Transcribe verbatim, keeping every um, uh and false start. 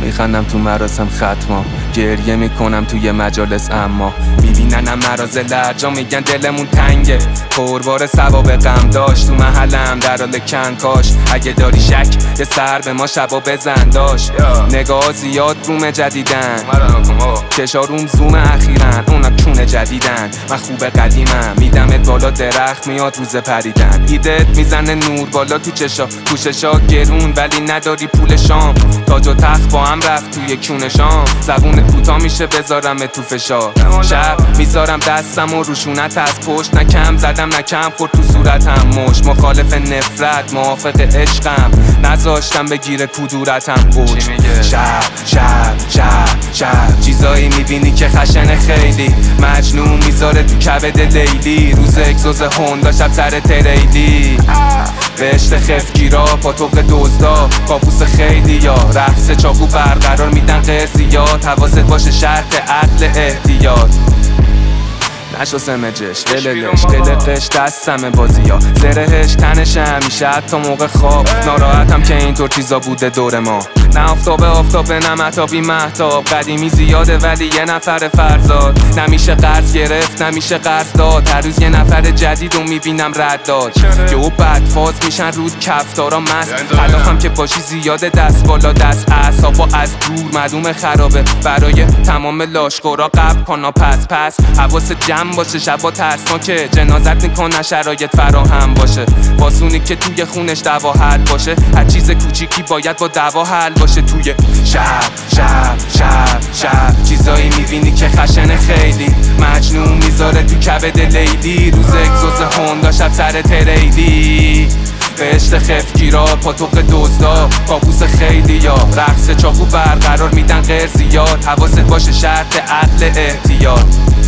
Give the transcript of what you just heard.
میخندم تو مراسم ختما، گریه میکنم توی مجالس، اما میبیننم مراز لرجا میگن دلمون تنگه، پربار ثواب غم داشت تو محلم در حال کنکاش. اگه داری شک یه سر به ما شبا بزن داشت، نگاه زیاد روم جدیدن، چشاروم زوم اخیرن، اونا کونه جدیدن، من خوب قدیمم میدمت بالا درخت میاد روز پریدن، ایدت میزنه نور بالا تو چشا، پوششا گرون ولی نداری پول شام، تاج و تخت با هم رفت توی کونه شام، زبون کوتا میشه بذارم تو فشار، شب میذارم دستم و روشونت از پشت، نکم زدم نکم خورد تو صورتم مش، مخالف نفرت موافق عشقم، نذاشتم بگیره کدورتم اوج. شب شب شب شب چیزایی میبینی که خشن خیلی، مجنون میذاره تو کبد لیلی، روز اگزوز هوندا شب سر تریلی، بهشت خفگیرا پاتوق دزدا، کابوس خیلی یا رقص چاقو برقرار میدن قرصیات، حواست باشه شرط عقل احتیاط، نشو سمجش دلش قلقش دستم بازی ها، زرهش تنش همیشه حتی موقع خواب، ناراحتم که اینطور چیزا بوده دور ما، نه آفتاب آفتاب نه مهتابی مهتاب، قدیمی زیاده ولی یه نفر فرزاد، نمیشه قرض گرفت نمیشه قرض داد، هر روز یه نفر جدید رو میبینم رد داد، یهو بد فاز میشن رود کفتارا مست، خلافم که باشی زیاده دست بالا دست، اعصابا از دور معلومه خرابه، برای تمام لاشخورا قبل کنا پس پس، حواست جمع باشه شبا ترسناکه، جنازت میکنن شرایط فراهم باشه، باسونی که توی خونش دوا حل باشه، هر چیز کوچیکی باید با دوا حل باشه، توی شب شب شب شب چیزایی میبینی که خشن خیلی، مجنون میذاره تو کبد لیلی، روز اگزوز هوندا شب سر تریلی، بهشت خفگیرا پاتوق دزدا، کابوس خیلی یا رقص چاقو برقرار میدن قرصیات، حواست باشه شرط عقل احتیاط.